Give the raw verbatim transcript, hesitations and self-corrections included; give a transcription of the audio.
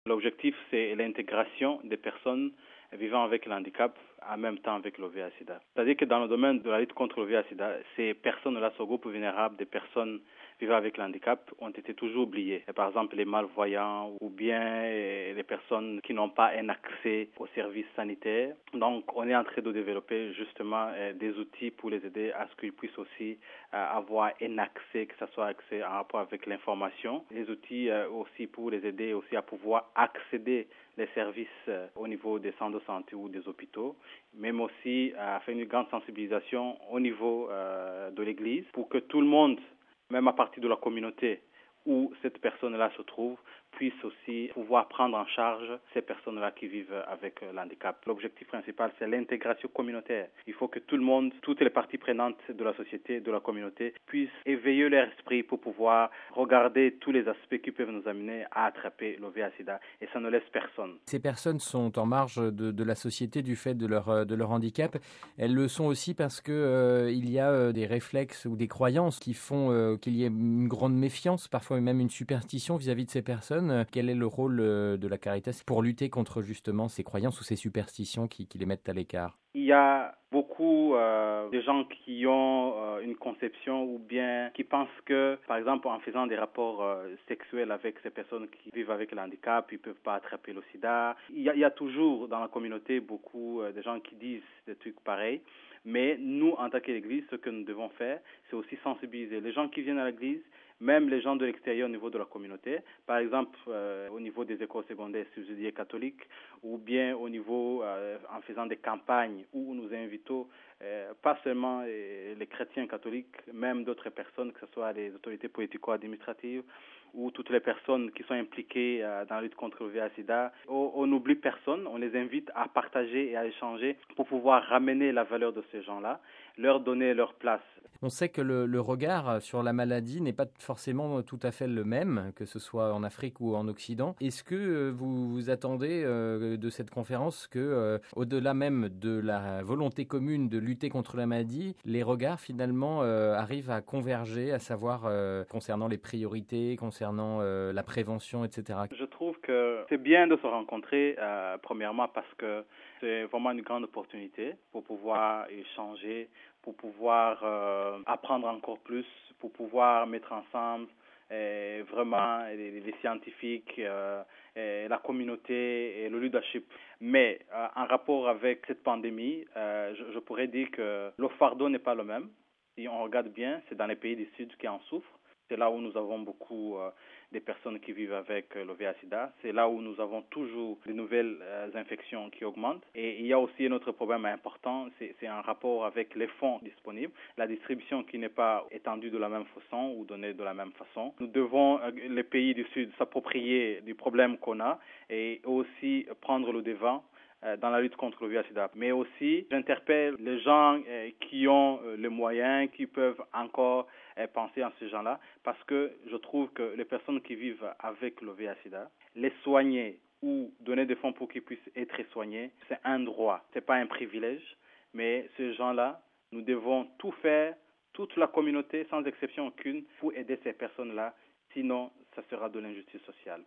L'objectif, c'est l'intégration des personnes vivant avec le handicap en même temps avec le V I H-Sida. C'est-à-dire que dans le domaine de la lutte contre le V I H-Sida, ces personnes-là, ce groupe vulnérable des personnes vivant avec le handicap ont été toujours oubliées. Par exemple, les malvoyants ou bien les personnes qui n'ont pas un accès aux services sanitaires. Donc, on est en train de développer justement des outils pour les aider à ce qu'ils puissent aussi avoir un accès, que ce soit accès en rapport avec l'information. Les outils aussi pour les aider aussi à pouvoir accéder les services euh, au niveau des centres de santé ou des hôpitaux, même aussi à faire une grande sensibilisation au niveau euh, de l'Église pour que tout le monde, même à partir de la communauté où cette personne-là se trouve, puisse aussi pouvoir prendre en charge ces personnes-là qui vivent avec l'handicap. L'objectif principal, c'est l'intégration communautaire. Il faut que tout le monde, toutes les parties prenantes de la société, de la communauté, puissent éveiller leur esprit pour pouvoir regarder tous les aspects qui peuvent nous amener à attraper le V I H-Sida. Et ça ne laisse personne. Ces personnes sont en marge de, de la société du fait de leur, de leur handicap. Elles le sont aussi parce qu'il euh, y a euh, des réflexes ou des croyances qui font euh, qu'il y ait une grande méfiance, parfois même une superstition vis-à-vis de ces personnes. Quel est le rôle euh, de la Caritas pour lutter contre justement ces croyances ou ces superstitions qui, qui les mettent à l'écart? Il y a beaucoup euh, de gens qui ont euh, une conception ou bien qui pensent que, par exemple, en faisant des rapports euh, sexuels avec ces personnes qui vivent avec le handicap, ils ne peuvent pas attraper le sida. Il y a, il y a toujours dans la communauté beaucoup euh, de gens qui disent des trucs pareils. Mais nous, en tant qu'Église, ce que nous devons faire, c'est aussi sensibiliser les gens qui viennent à l'Église, même les gens de l'extérieur au niveau de la communauté, par exemple euh, au niveau des écoles secondaires subsidiées catholiques, ou bien au niveau, euh, en faisant des campagnes où nous invitons euh, pas seulement euh, les chrétiens catholiques, même d'autres personnes, que ce soit les autorités politico-administratives ou toutes les personnes qui sont impliquées euh, dans la lutte contre le V I H-Sida. On, on n'oublie personne, on les invite à partager et à échanger pour pouvoir ramener la valeur de ces gens-là, leur donner leur place. On sait que le, le regard sur la maladie n'est pas forcément tout à fait le même, que ce soit en Afrique ou en Occident. Est-ce que vous vous attendez euh, de cette conférence que, euh, au-delà même de la volonté commune de lutter contre la maladie, les regards finalement euh, arrivent à converger, à savoir euh, concernant les priorités, concernant euh, la prévention, et cetera. Je trouve que c'est bien de se rencontrer, euh, premièrement parce que c'est vraiment une grande opportunité pour pouvoir échanger, pour pouvoir euh, apprendre encore plus, pour pouvoir mettre ensemble euh, vraiment les, les scientifiques, euh, et la communauté et le leadership. Mais euh, en rapport avec cette pandémie, euh, je, je pourrais dire que le fardeau n'est pas le même. Si on regarde bien, c'est dans les pays du Sud qui en souffrent. C'est là où nous avons beaucoup euh, des personnes qui vivent avec euh, le V I H-Sida. C'est là où nous avons toujours de nouvelles euh, infections qui augmentent. Et il y a aussi un autre problème important, c'est, c'est un rapport avec les fonds disponibles, la distribution qui n'est pas étendue de la même façon ou donnée de la même façon. Nous devons, euh, les pays du Sud, s'approprier du problème qu'on a et aussi prendre le devant dans la lutte contre le V I H-Sida. Mais aussi, j'interpelle les gens euh, qui ont euh, les moyens, qui peuvent encore euh, penser à ces gens-là, parce que je trouve que les personnes qui vivent avec le V I H-Sida, les soigner ou donner des fonds pour qu'ils puissent être soignés, c'est un droit, c'est pas un privilège. Mais ces gens-là, nous devons tout faire, toute la communauté, sans exception aucune, pour aider ces personnes-là. Sinon, ça sera de l'injustice sociale.